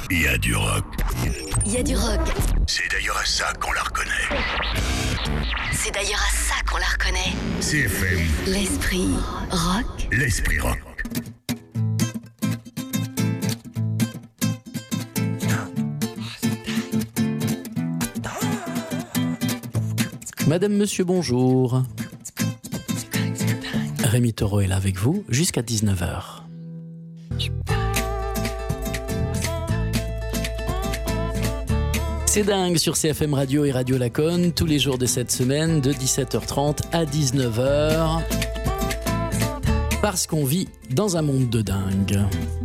Il y a du rock. Il y a du rock. C'est d'ailleurs à ça qu'on la reconnaît. C'est d'ailleurs à ça qu'on la reconnaît. CFM. L'esprit rock. L'esprit rock. Madame, monsieur, bonjour. Rémi Taureau est là avec vous jusqu'à 19h. C'est dingue sur CFM Radio et Radio Laconne, tous les jours de cette semaine, de 17h30 à 19h. Parce qu'on vit dans un monde de dingue.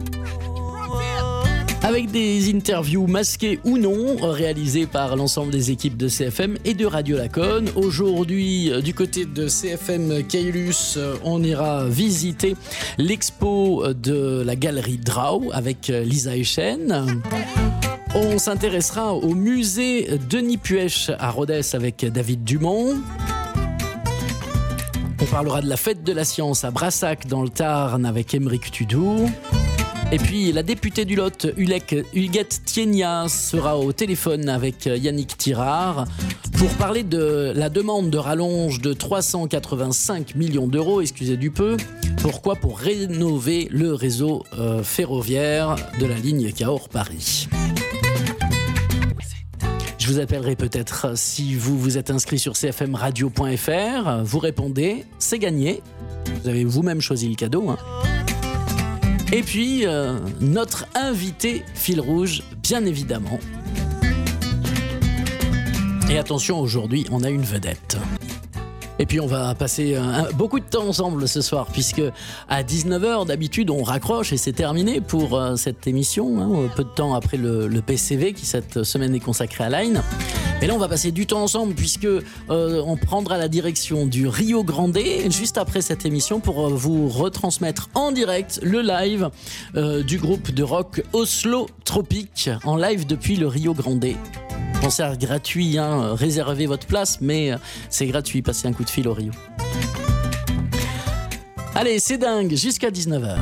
Avec des interviews masquées ou non, réalisées par l'ensemble des équipes de CFM et de Radio Laconne. Aujourd'hui, du côté de CFM Caylus, on ira visiter l'expo de la galerie Drau avec Lisa Echen. On s'intéressera au musée Denis Puech à Rodez avec David Dumont. On parlera de la fête de la science à Brassac dans le Tarn avec Émeric Tudou. Et puis la députée du Lot, Huguette Thiénia, sera au téléphone avec Yannick Tirard pour parler de la demande de rallonge de 385 millions d'euros, excusez du peu. Pourquoi ? Pour rénover le réseau ferroviaire de la ligne Cahors-Paris. Je vous appellerai peut-être si vous vous êtes inscrit sur cfmradio.fr. Vous répondez, c'est gagné. Vous avez vous-même choisi le cadeau, hein. Et puis, notre invité fil rouge, bien évidemment. Et attention, aujourd'hui, on a une vedette. Et puis on va passer beaucoup de temps ensemble ce soir, puisque à 19h, d'habitude, on raccroche et c'est terminé pour cette émission, hein, peu de temps après le PCV qui cette semaine est consacré à Line. Et là, on va passer du temps ensemble, puisque on prendra la direction du Rio Grande juste après cette émission pour vous retransmettre en direct le live du groupe de rock Oslo Tropique, en live depuis le Rio Grande. Concert gratuit, hein, réservez votre place, mais c'est gratuit, passez un coup de fil au Rio. Allez, c'est dingue, jusqu'à 19h.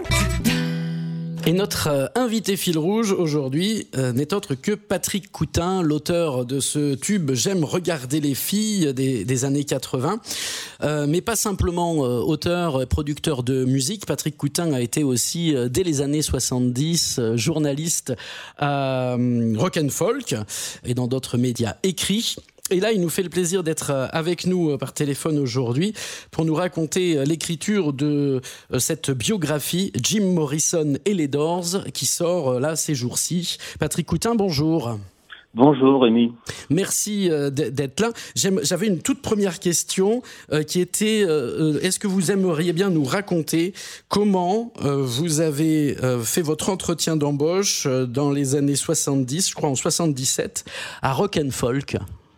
Et notre invité fil rouge aujourd'hui n'est autre que Patrick Coutin, l'auteur de ce tube « J'aime regarder les filles » des années 80. Mais pas simplement auteur et producteur de musique. Patrick Coutin a été aussi, dès les années 70, journaliste à Rock & Folk et dans d'autres médias écrits. Et là, il nous fait le plaisir d'être avec nous par téléphone aujourd'hui pour nous raconter l'écriture de cette biographie Jim Morrison et les Doors qui sort là ces jours-ci. Patrick Coutin, bonjour. Bonjour Rémi. Merci d'être là. J'avais une toute première question qui était est-ce que vous aimeriez bien nous raconter comment vous avez fait votre entretien d'embauche dans les années 70, je crois en 77, à Rock & Folk?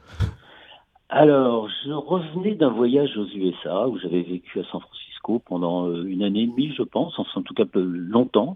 Alors, je revenais d'un voyage aux USA où j'avais vécu à San Francisco pendant une année et demie, je pense, en tout cas peu longtemps.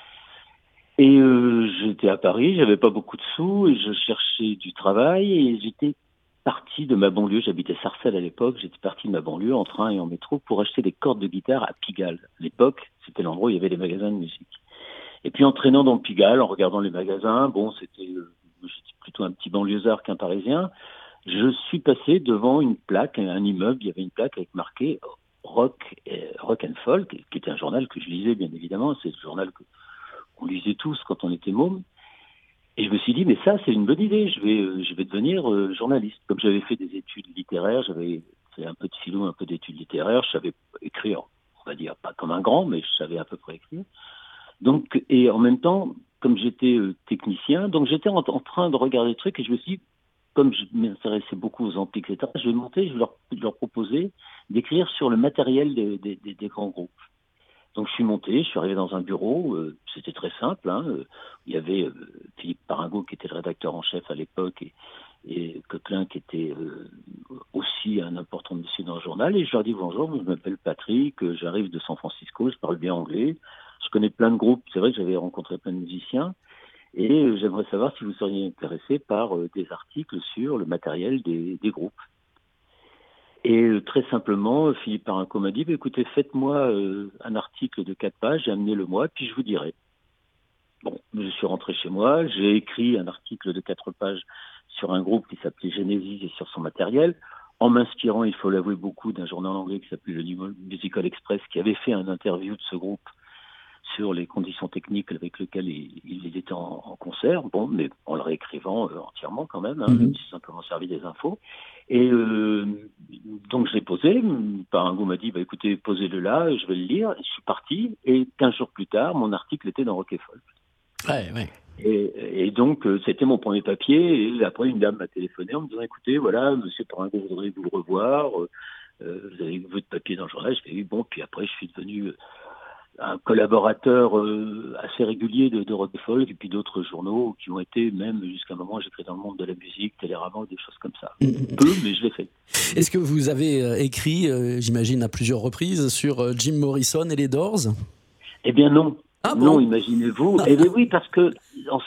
Et j'étais à Paris, j'avais pas beaucoup de sous et je cherchais du travail et j'étais parti de ma banlieue, j'habitais Sarcelles à l'époque, j'étais parti de ma banlieue en train et en métro pour acheter des cordes de guitare à Pigalle. À l'époque, c'était l'endroit où il y avait des magasins de musique. Et puis en traînant dans Pigalle, en regardant les magasins, j'étais plutôt un petit banlieusard qu'un Parisien. Je suis passé devant une plaque, un immeuble, il y avait une plaque avec marqué Rock & Folk, qui était un journal que je lisais bien évidemment, c'est le journal qu'on lisait tous quand on était môme. Et je me suis dit, mais ça c'est une bonne idée, je vais devenir journaliste. Comme j'avais fait des études littéraires, j'avais fait un peu de philo, un peu d'études littéraires, je savais écrire, on va dire pas comme un grand, mais je savais à peu près écrire. Donc, et en même temps, comme j'étais technicien, donc j'étais en train de regarder des trucs et je me suis dit, comme je m'intéressais beaucoup aux amplis, etc., je vais monter, je vais leur proposer d'écrire sur le matériel des grands groupes. Donc je suis monté, je suis arrivé dans un bureau, c'était très simple, hein, il y avait Philippe Paringot qui était le rédacteur en chef à l'époque et Coquelin qui était aussi un important monsieur dans le journal, et je leur dis bonjour, je m'appelle Patrick, j'arrive de San Francisco, je parle bien anglais, je connais plein de groupes, c'est vrai que j'avais rencontré plein de musiciens, et j'aimerais savoir si vous seriez intéressé par des articles sur le matériel des groupes. Et très simplement, Philippe Parinco m'a dit, écoutez, faites-moi un article de 4 pages, amenez-le-moi, puis je vous dirai. Bon, je suis rentré chez moi, j'ai écrit un article de 4 pages sur un groupe qui s'appelait Genesis et sur son matériel, en m'inspirant, il faut l'avouer, beaucoup d'un journal anglais qui s'appelait le New Musical Express, qui avait fait un interview de ce groupe sur les conditions techniques avec lesquelles il était en concert, bon, mais en le réécrivant entièrement quand même, Mhm. j'ai simplement servi des infos. Et donc je l'ai posé, un goût m'a dit, écoutez, posez-le là, je vais le lire, je suis parti, et 15 jours plus tard, mon article était dans Rock et Folk. Ouais. Et donc, c'était mon premier papier. Et après, une dame m'a téléphoné en me disant, écoutez, voilà, monsieur Paringo voudrait vous revoir. Vous avez votre papier dans le journal. Je fais, oui, bon. Puis après, je suis devenu un collaborateur assez régulier de Rock et Folk et puis d'autres journaux qui ont été, même jusqu'à un moment, j'écris dans le monde de la musique, Télérama, des choses comme ça. Peu, mais je l'ai fait. Est-ce que vous avez écrit, j'imagine à plusieurs reprises, sur Jim Morrison et les Doors? Eh bien non. Ah bon? Non, imaginez-vous. Eh bien oui, parce que en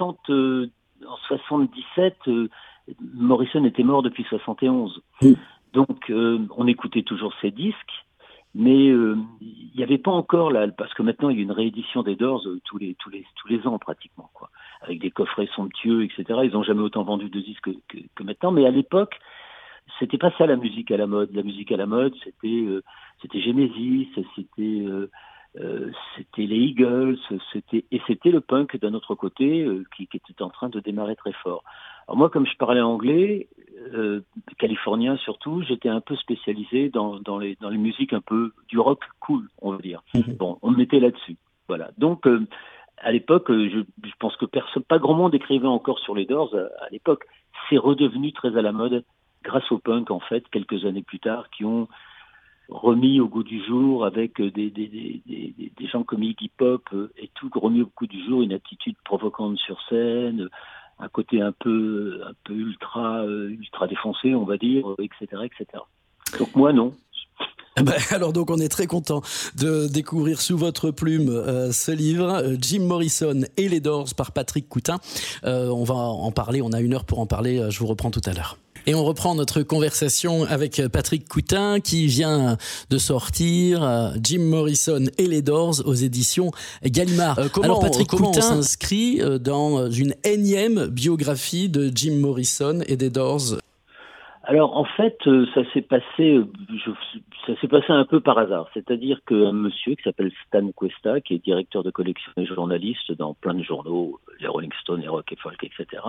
77, Morrison était mort depuis 71. Donc on écoutait toujours ses disques, mais il n'y avait pas encore là, parce que maintenant il y a une réédition des Doors tous les ans pratiquement, quoi, avec des coffrets somptueux, etc. Ils n'ont jamais autant vendu de disques que maintenant, mais à l'époque, c'était pas ça la musique à la mode. La musique à la mode, c'était Genesis, c'était les Eagles, c'était le punk d'un autre côté qui était en train de démarrer très fort. Alors moi, comme je parlais anglais, californien surtout, j'étais un peu spécialisé dans les musiques un peu du rock cool, on va dire. Bon, on me mettait là-dessus. Voilà. Donc à l'époque, je pense que pas grand monde écrivait encore sur les Doors à l'époque. C'est redevenu très à la mode grâce au punk en fait, quelques années plus tard, qui ont remis au goût du jour avec des gens comme Iggy Pop et tout, remis au goût du jour une attitude provocante sur scène, un côté un peu ultra défoncé, on va dire, etc. Donc moi, non. Alors donc on est très content de découvrir sous votre plume ce livre, Jim Morrison et les Doors par Patrick Coutin. On va en parler, on a 1 heure pour en parler, je vous reprends tout à l'heure. Et on reprend notre conversation avec Patrick Coutin qui vient de sortir Jim Morrison et les Doors aux éditions Gallimard. Alors Patrick Coutin s'inscrit dans une énième biographie de Jim Morrison et des Doors. Alors en fait, ça s'est passé un peu par hasard. C'est-à-dire qu'un monsieur qui s'appelle Stan Cuesta, qui est directeur de collection et journaliste dans plein de journaux, les Rolling Stones, les Rock et Folk, etc.,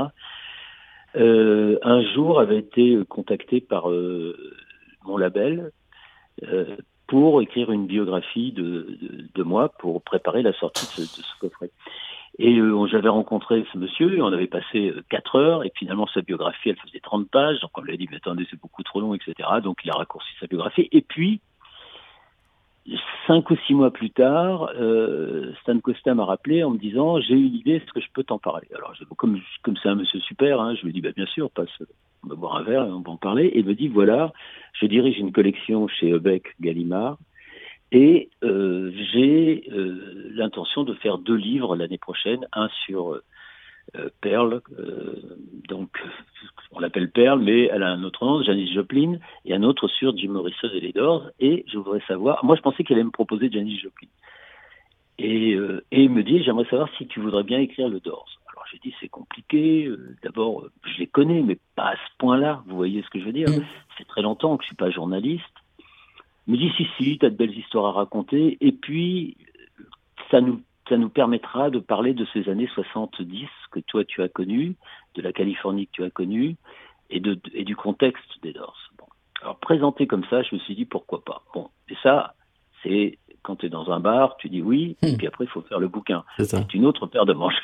un jour avait été contacté par mon label pour écrire une biographie de moi pour préparer la sortie de ce coffret. Et j'avais rencontré ce monsieur, on avait passé 4 heures, et finalement sa biographie, elle faisait 30 pages, donc on lui a dit, mais attendez, c'est beaucoup trop long, etc. Donc il a raccourci sa biographie, et puis 5 ou 6 mois plus tard, Stan Costa m'a rappelé en me disant, j'ai une idée, est-ce que je peux t'en parler? Alors comme c'est un monsieur super, je lui ai dit, bien sûr, passe, on va boire un verre et on va en parler, et il me dit, voilà, je dirige une collection chez Ubeck Gallimard, et j'ai l'intention de faire 2 livres l'année prochaine, un sur Pearl, donc on l'appelle Pearl, mais elle a un autre nom, Janis Joplin, et un autre sur Jim Morrison et les Doors, et je voudrais savoir, moi je pensais qu'elle allait me proposer Janis Joplin, et il me dit, j'aimerais savoir si tu voudrais bien écrire le Doors. Alors j'ai dit, c'est compliqué, d'abord je les connais, mais pas à ce point-là, vous voyez ce que je veux dire, c'est très longtemps que je suis pas journaliste. Il me dit, si, tu as de belles histoires à raconter, et puis ça nous permettra de parler de ces années 70 que toi tu as connues, de la Californie que tu as connue, et du contexte des Doors. Bon. Alors présenté comme ça, je me suis dit, pourquoi pas. Bon, et ça, c'est quand tu es dans un bar, tu dis oui, et puis après il faut faire le bouquin. C'est une autre paire de manches.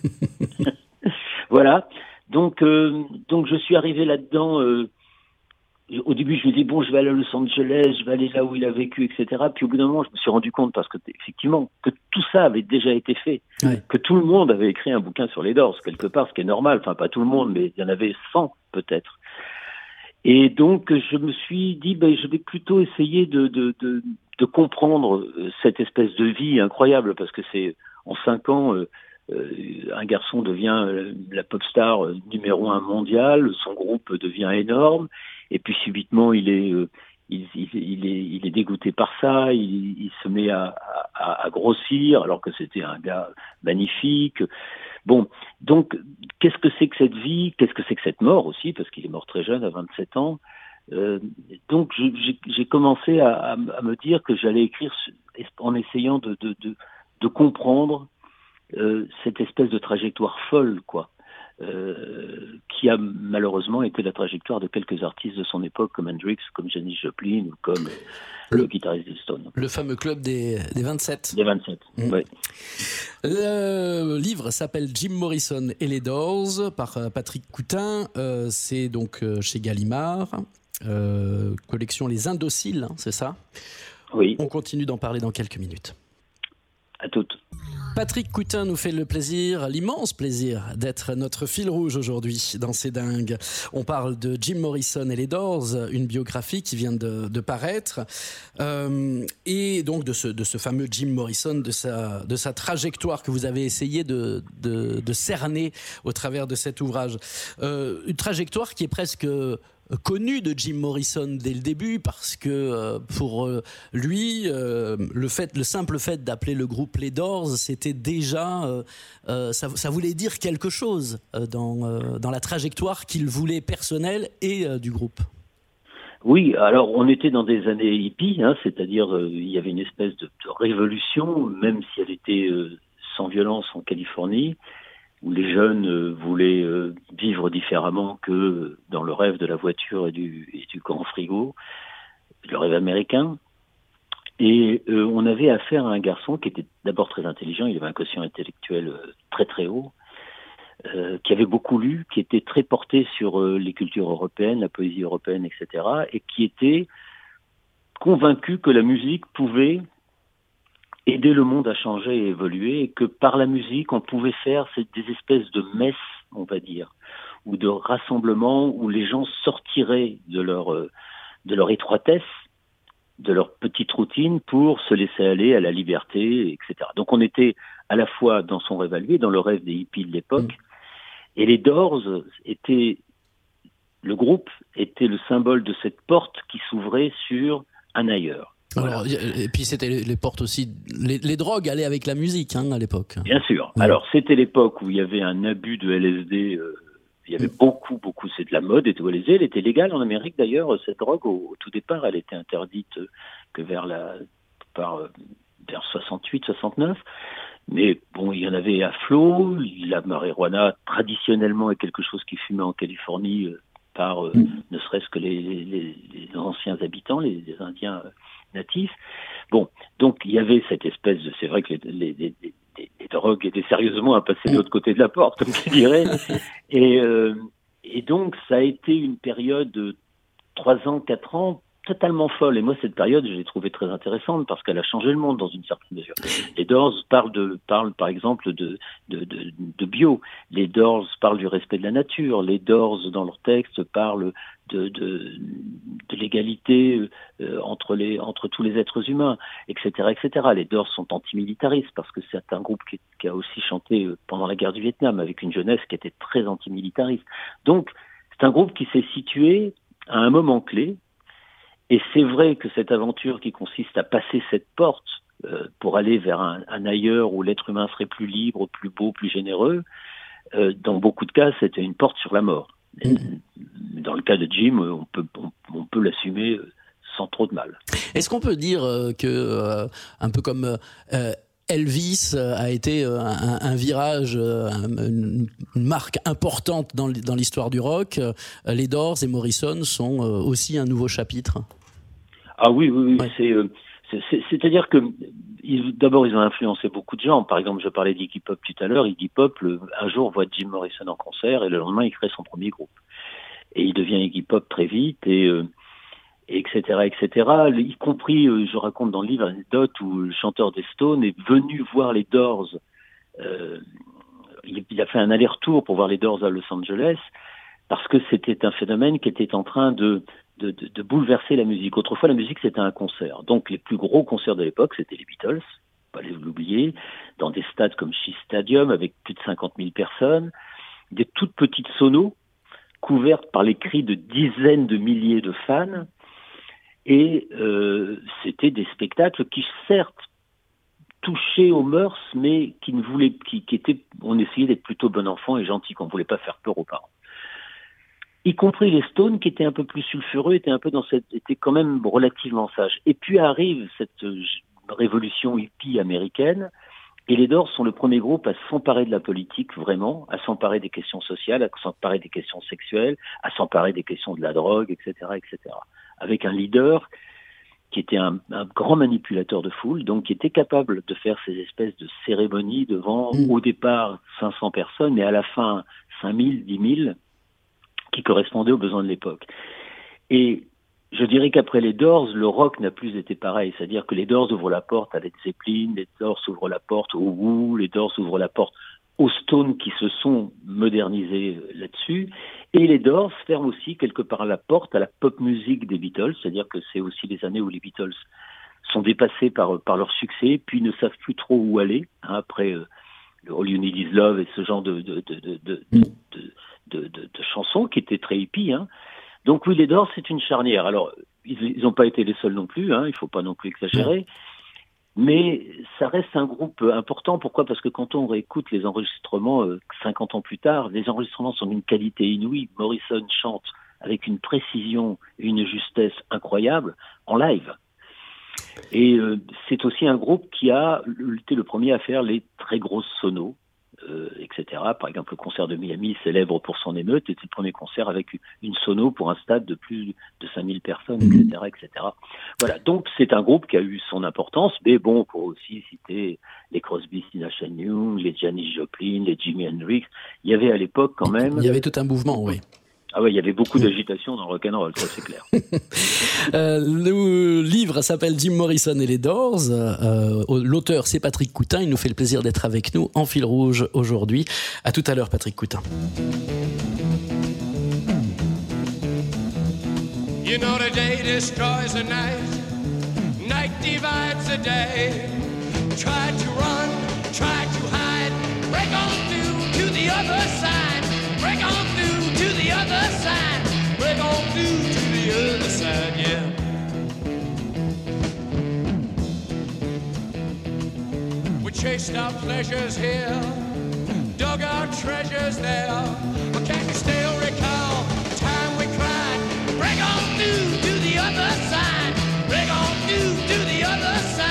Voilà, donc je suis arrivé là-dedans... au début, je me dis, bon, je vais aller à Los Angeles, je vais aller là où il a vécu, etc. Puis au bout d'un moment, je me suis rendu compte, parce que effectivement, que tout ça avait déjà été fait, que tout le monde avait écrit un bouquin sur les Doors, quelque part, ce qui est normal. Enfin, pas tout le monde, mais il y en avait 100 peut-être. Et donc, je me suis dit, je vais plutôt essayer de comprendre cette espèce de vie incroyable, parce que c'est en 5 ans... un garçon devient la pop star numéro 1 mondiale, son groupe devient énorme, et puis subitement il est il est dégoûté par ça, il se met à grossir alors que c'était un gars magnifique. Bon, donc qu'est-ce que c'est que cette vie? Qu'est-ce que c'est que cette mort aussi? Parce qu'il est mort très jeune, à 27 ans. Donc j'ai commencé à me dire que j'allais écrire en essayant de comprendre cette espèce de trajectoire folle, quoi. Qui a malheureusement été la trajectoire de quelques artistes de son époque, comme Hendrix, comme Janis Joplin, ou comme le guitariste des Stones. Le fameux club des 27. Des 27, oui. Le livre s'appelle Jim Morrison et les Doors, par Patrick Coutin. C'est donc chez Gallimard. Collection Les Indociles, hein, c'est ça? Oui. On continue d'en parler dans quelques minutes. À toutes. Patrick Coutin nous fait le plaisir, l'immense plaisir, d'être notre fil rouge aujourd'hui dans C'est dingue. On parle de Jim Morrison et les Doors, une biographie qui vient de paraître, et donc de ce fameux Jim Morrison, de sa trajectoire que vous avez essayé de cerner au travers de cet ouvrage. Une trajectoire qui est presque connu de Jim Morrison dès le début, parce que pour lui, le simple fait d'appeler le groupe les Doors, c'était déjà ça voulait dire quelque chose dans la trajectoire qu'il voulait personnelle et du groupe. Oui, alors on était dans des années hippies, hein, c'est-à-dire il y avait une espèce de révolution, même si elle était sans violence en Californie, où les jeunes voulaient vivre différemment que dans le rêve de la voiture et du grand frigo, le rêve américain. Et on avait affaire à un garçon qui était d'abord très intelligent, il avait un quotient intellectuel très très haut, qui avait beaucoup lu, qui était très porté sur les cultures européennes, la poésie européenne, etc., et qui était convaincu que la musique pouvait aider le monde à changer et évoluer, et que par la musique, on pouvait faire des espèces de messes, on va dire, ou de rassemblements où les gens sortiraient de leur étroitesse, de leur petite routine, pour se laisser aller à la liberté, etc. Donc on était à la fois dans son rêve à lui, dans le rêve des hippies de l'époque, et les Doors le groupe était le symbole de cette porte qui s'ouvrait sur un ailleurs. Voilà. Alors, et puis c'était les portes aussi, les drogues allaient avec la musique, hein, à l'époque. Bien sûr. Alors c'était l'époque où il y avait un abus de LSD, il y avait beaucoup, c'est de la mode, et LSD, elle était légale en Amérique d'ailleurs, cette drogue au tout départ, elle était interdite que vers 68, 69. Mais bon, il y en avait à flot. La marijuana traditionnellement est quelque chose qui fumait en Californie par ne serait-ce que les anciens habitants, les Indiens natifs. Bon, donc il y avait cette espèce de... C'est vrai que les drogues étaient sérieusement à passer de l'autre côté de la porte, comme tu dirais. Et donc ça a été une période de 3 ans, 4 ans, totalement folle. Et moi, cette période, je l'ai trouvée très intéressante parce qu'elle a changé le monde dans une certaine mesure. Les Doors parlent par exemple de bio. Les Doors parlent du respect de la nature. Les Doors, dans leur texte, parlent de l'égalité entre tous les êtres humains, etc., etc. Les Doors sont antimilitaristes parce que c'est un groupe qui a aussi chanté pendant la guerre du Vietnam avec une jeunesse qui était très antimilitariste. Donc, c'est un groupe qui s'est situé à un moment clé. Et c'est vrai que cette aventure qui consiste à passer cette porte pour aller vers un ailleurs où l'être humain serait plus libre, plus beau, plus généreux, dans beaucoup de cas, c'était une porte sur la mort. Dans le cas de Jim, on peut l'assumer sans trop de mal. Est-ce qu'on peut dire que, un peu comme Elvis a été un virage, une marque importante dans l'histoire du rock, les Doors et Morrison sont aussi un nouveau chapitre? Ah oui, Ouais. C'est-à-dire que d'abord ils ont influencé beaucoup de gens. Par exemple, je parlais d'Iggy Pop tout à l'heure. Iggy Pop, un jour, voit Jim Morrison en concert et le lendemain, il crée son premier groupe. Et il devient Iggy Pop très vite et etc., etc. Y compris, je raconte dans le livre une anecdote où le chanteur des Stones est venu voir les Doors. Il a fait un aller-retour pour voir les Doors à Los Angeles parce que c'était un phénomène qui était en train de bouleverser la musique. Autrefois, la musique, c'était un concert. Donc, les plus gros concerts de l'époque, c'était les Beatles, pas l'oublier, dans des stades comme Shea Stadium, avec plus de 50 000 personnes, des toutes petites sonos couvertes par les cris de dizaines de milliers de fans. Et c'était des spectacles qui, certes, touchaient aux mœurs, mais qui étaient, on essayait d'être plutôt bon enfant et gentil, qu'on ne voulait pas faire peur aux parents. Y compris les Stones, qui étaient un peu plus sulfureux, étaient quand même relativement sages. Et puis arrive cette révolution hippie américaine, et les Doors sont le premier groupe à s'emparer de la politique, vraiment, à s'emparer des questions sociales, à s'emparer des questions sexuelles, à s'emparer des questions de la drogue, etc., etc. Avec un leader qui était un grand manipulateur de foule, donc qui était capable de faire ces espèces de cérémonies devant, au départ, 500 personnes, mais à la fin, 5000, 10 000, qui correspondaient aux besoins de l'époque. Et je dirais qu'après les Doors, le rock n'a plus été pareil. C'est-à-dire que les Doors ouvrent la porte à Led Zeppelin, les Doors ouvrent la porte au Who, les Doors ouvrent la porte aux Stones qui se sont modernisés là-dessus. Et les Doors ferment aussi quelque part la porte à la pop music des Beatles. C'est-à-dire que c'est aussi les années où les Beatles sont dépassés par leur succès, puis ne savent plus trop où aller, après le All You Need Is Love et ce genre de chansons qui étaient très hippies. Donc oui, les Doors, c'est une charnière. Alors, ils n'ont pas été les seuls non plus, il ne faut pas non plus exagérer, mais ça reste un groupe important. Pourquoi ? Parce que quand on réécoute les enregistrements 50 ans plus tard, les enregistrements sont d'une qualité inouïe. Morrison chante avec une précision et une justesse incroyables en live. Et c'est aussi un groupe qui a été le premier à faire les très grosses sonos, etc. Par exemple, le concert de Miami, célèbre pour son émeute, était le premier concert avec une sono pour un stade de plus de 5000 personnes, etc., etc. Voilà, donc c'est un groupe qui a eu son importance, mais bon, on pourrait aussi citer les Crosby, Stills Nash Young, les Janis Joplin, les Jimi Hendrix. Il y avait à l'époque quand même... Il y avait tout un mouvement, oui. Ah ouais, il y avait beaucoup d'agitation dans le rock'n'roll, ça c'est clair. Le livre s'appelle Jim Morrison et les Doors. L'auteur, c'est Patrick Coutin. Il nous fait le plaisir d'être avec nous en fil rouge aujourd'hui. À tout à l'heure, Patrick Coutin. You know the day destroys the night. Night divides the day. Try to run, try to hide. Break on through to the other side. Break on through to the other side. Break on through to the other side, yeah. We chased our pleasures here, dug our treasures there. But can you still recall the time we cried? Break on through to the other side. Break on through to the other side.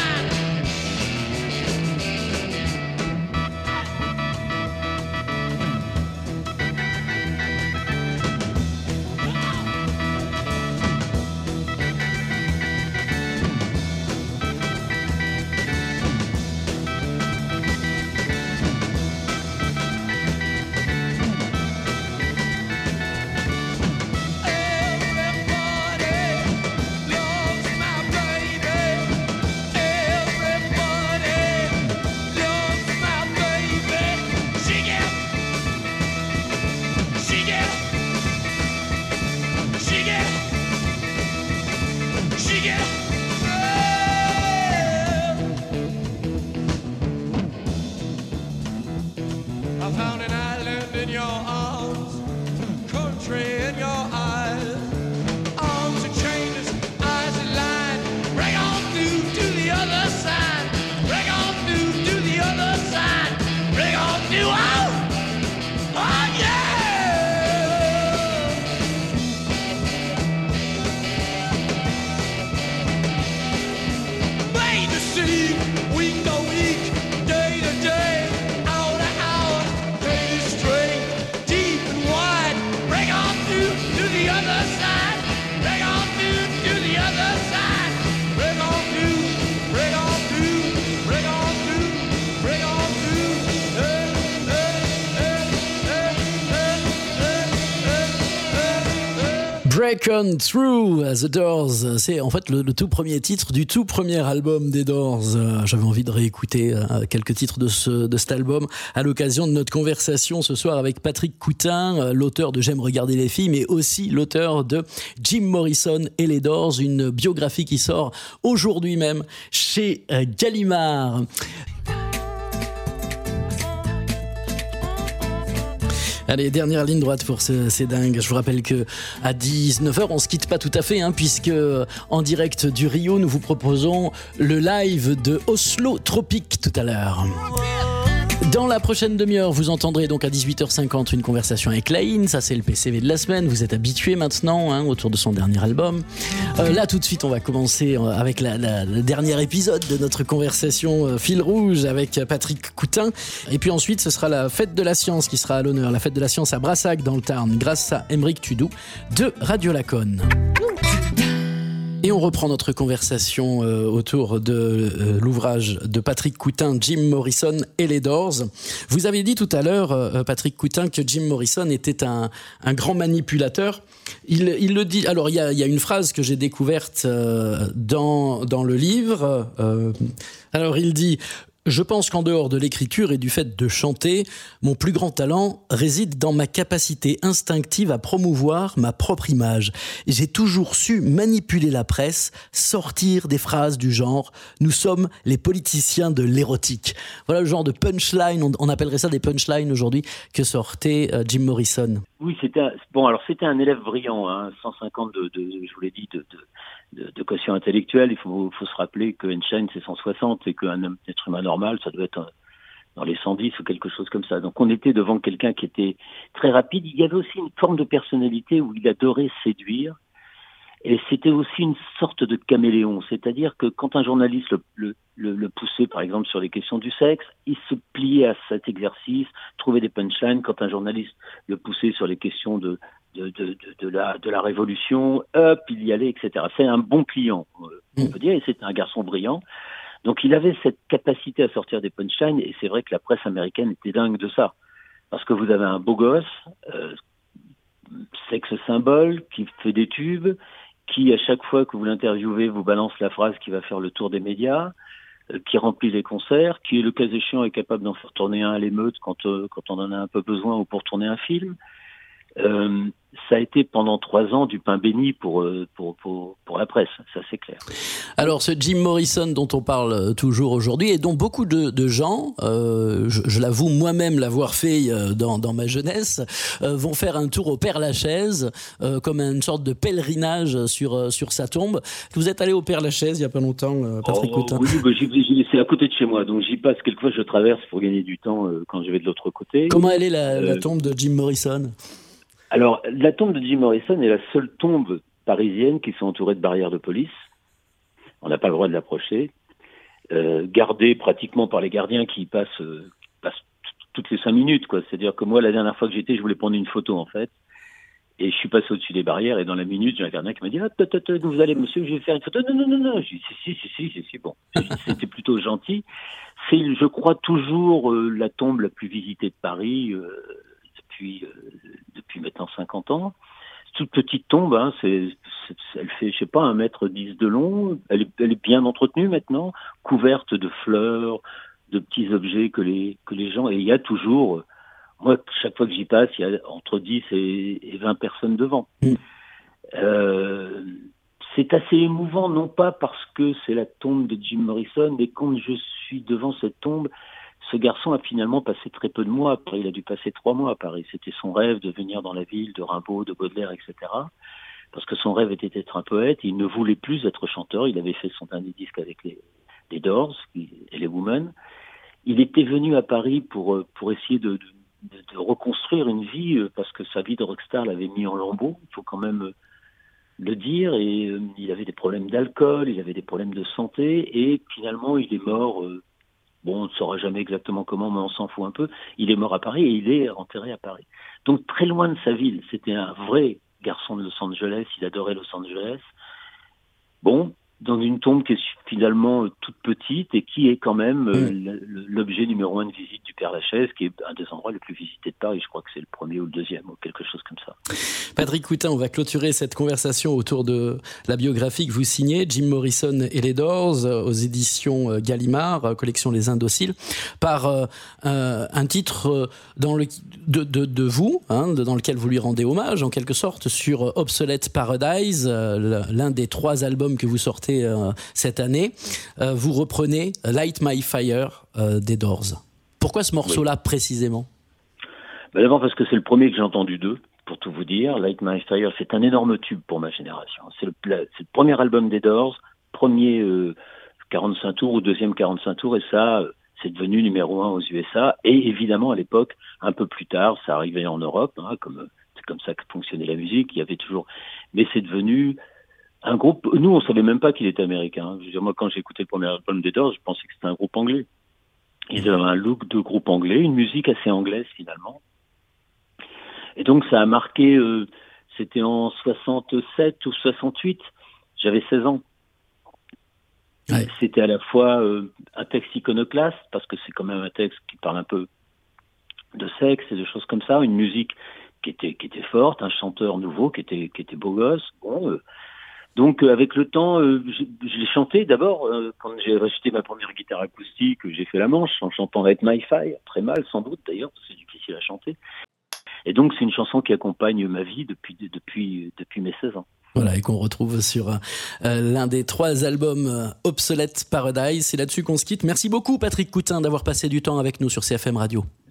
Break On Through, The Doors, c'est en fait le tout premier titre du tout premier album des Doors. J'avais envie de réécouter quelques titres de cet album à l'occasion de notre conversation ce soir avec Patrick Coutin, l'auteur de J'aime regarder les filles, mais aussi l'auteur de Jim Morrison et les Doors, une biographie qui sort aujourd'hui même chez Gallimard. Allez, dernière ligne droite pour C'est dingue. Je vous rappelle que à 19h, on se quitte pas tout à fait, puisque en direct du Rio, nous vous proposons le live de Oslo Tropique tout à l'heure. Dans la prochaine demi-heure, vous entendrez donc à 18h50 une conversation avec Laïn. Ça, c'est le PCV de la semaine. Vous êtes habitués maintenant autour de son dernier album. Là, tout de suite, on va commencer avec le dernier épisode de notre conversation Fil Rouge avec Patrick Coutin. Et puis ensuite, ce sera la fête de la science qui sera à l'honneur. La fête de la science à Brassac dans le Tarn, grâce à Aymeric Tudou de Radio Laconne. Et on reprend notre conversation autour de l'ouvrage de Patrick Coutin, Jim Morrison et les Doors. Vous avez dit tout à l'heure, Patrick Coutin, que Jim Morrison était un grand manipulateur. Il le dit. Alors il y a une phrase que j'ai découverte dans le livre. Alors il dit: je pense qu'en dehors de l'écriture et du fait de chanter, mon plus grand talent réside dans ma capacité instinctive à promouvoir ma propre image. J'ai toujours su manipuler la presse, sortir des phrases du genre « Nous sommes les politiciens de l'érotique ». Voilà le genre de punchline, on appellerait ça des punchlines aujourd'hui, que sortait Jim Morrison. Oui, c'était un élève brillant, 150 je vous l'ai dit, de quotient intellectuel. Il faut se rappeler que Einstein c'est 160 et qu'un être humain normal ça doit être dans les 110 ou quelque chose comme ça. Donc on était devant quelqu'un qui était très rapide. Il y avait aussi une forme de personnalité où il adorait séduire, et c'était aussi une sorte de caméléon. C'est-à-dire que quand un journaliste le poussait par exemple sur les questions du sexe, il se pliait à cet exercice, trouvait des punchlines. Quand un journaliste le poussait sur les questions de la révolution, il y allait, etc. C'est un bon client, on peut dire, et c'était un garçon brillant. Donc il avait cette capacité à sortir des punchlines, et c'est vrai que la presse américaine était dingue de ça. Parce que vous avez un beau gosse, sexe symbole, qui fait des tubes, qui à chaque fois que vous l'interviewez vous balance la phrase qui va faire le tour des médias, qui remplit les concerts, qui le cas échéant est capable d'en faire tourner un à l'émeute quand on en a un peu besoin, ou pour tourner un film. Ça a été pendant 3 ans du pain béni pour la presse, ça c'est clair. Alors ce Jim Morrison dont on parle toujours aujourd'hui, et dont beaucoup de gens, je l'avoue moi-même l'avoir fait dans ma jeunesse, vont faire un tour au Père-Lachaise comme une sorte de pèlerinage sur sa tombe. Vous êtes allé au Père-Lachaise il y a pas longtemps, Patrick Coutin? Oui, c'est à côté de chez moi, donc j'y passe quelquefois, je traverse pour gagner du temps quand je vais de l'autre côté. Comment elle est la tombe de Jim Morrison? Alors, la tombe de Jim Morrison est la seule tombe parisienne qui soit entourée de barrières de police. On n'a pas le droit de l'approcher. Gardée pratiquement par les gardiens qui passent toutes les 5 minutes, quoi. C'est-à-dire que moi, la dernière fois que j'étais, je voulais prendre une photo, en fait. Et je suis passé au-dessus des barrières, et dans la minute, j'ai un gardien qui m'a dit « vous allez, monsieur, je vais faire une photo. » Non. Je dis « si, bon. » C'était plutôt gentil. C'est, je crois, toujours la tombe la plus visitée de Paris, depuis maintenant 50 ans. Toute petite tombe, elle fait, je sais pas, 1,10 m de long. Elle est bien entretenue maintenant, couverte de fleurs, de petits objets que les gens, et il y a toujours, moi, chaque fois que j'y passe, il y a entre 10 et 20 personnes devant. C'est assez émouvant, non pas parce que c'est la tombe de Jim Morrison, mais quand je suis devant cette tombe, ce garçon a finalement passé très peu de mois à Paris. Il a dû passer 3 mois à Paris. C'était son rêve de venir dans la ville de Rimbaud, de Baudelaire, etc. Parce que son rêve était d'être un poète. Il ne voulait plus être chanteur. Il avait fait son dernier disque avec les Doors et les Women. Il était venu à Paris pour essayer de reconstruire une vie, parce que sa vie de rockstar l'avait mis en lambeaux. Il faut quand même le dire. Et il avait des problèmes d'alcool, il avait des problèmes de santé. Et finalement, il est mort... on ne saura jamais exactement comment, mais on s'en fout un peu. Il est mort à Paris et il est enterré à Paris. Donc très loin de sa ville. C'était un vrai garçon de Los Angeles. Il adorait Los Angeles. Dans une tombe qui est finalement toute petite et qui est quand même l'objet numéro 1 de visite du Père-Lachaise, qui est un des endroits les plus visités de Paris. Je crois que c'est le premier ou le deuxième, ou quelque chose comme ça. Patrick Coutin, on va clôturer cette conversation autour de la biographie que vous signez, Jim Morrison et les Doors, aux éditions Gallimard, collection Les Indociles, par un titre de vous, dans lequel vous lui rendez hommage, en quelque sorte, sur Obsolete Paradise, l'un des 3 albums que vous sortez cette année. Vous reprenez Light My Fire des Doors. Pourquoi ce morceau-là précisément ? D'abord parce que c'est le premier que j'ai entendu d'eux, pour tout vous dire. Light My Fire, c'est un énorme tube pour ma génération. C'est le premier album des Doors, premier 45 tours ou deuxième 45 tours, et ça, c'est devenu numéro 1 aux USA. Et évidemment, à l'époque, un peu plus tard, ça arrivait en Europe, hein, c'est comme ça que fonctionnait la musique. Il y avait toujours, mais c'est devenu un groupe. Nous, on savait même pas qu'il était américain. Je veux dire, moi, quand j'ai écouté le premier album des Doors, je pensais que c'était un groupe anglais. Ils avaient un look de groupe anglais, une musique assez anglaise finalement. Et donc ça a marqué, c'était en 67 ou 68, j'avais 16 ans. Ouais. C'était à la fois un texte iconoclaste, parce que c'est quand même un texte qui parle un peu de sexe et de choses comme ça, une musique qui était forte, un chanteur nouveau qui était beau gosse. Bon, donc avec le temps, je l'ai chanté d'abord, quand j'ai acheté ma première guitare acoustique, j'ai fait la manche en chantant Light My Fire, très mal sans doute d'ailleurs, parce que c'est difficile à chanter. Et donc c'est une chanson qui accompagne ma vie depuis mes 16 ans. Voilà, et qu'on retrouve sur l'un des 3 albums Obsolete Paradise. C'est là-dessus qu'on se quitte. Merci beaucoup Patrick Coutin d'avoir passé du temps avec nous sur CFM Radio.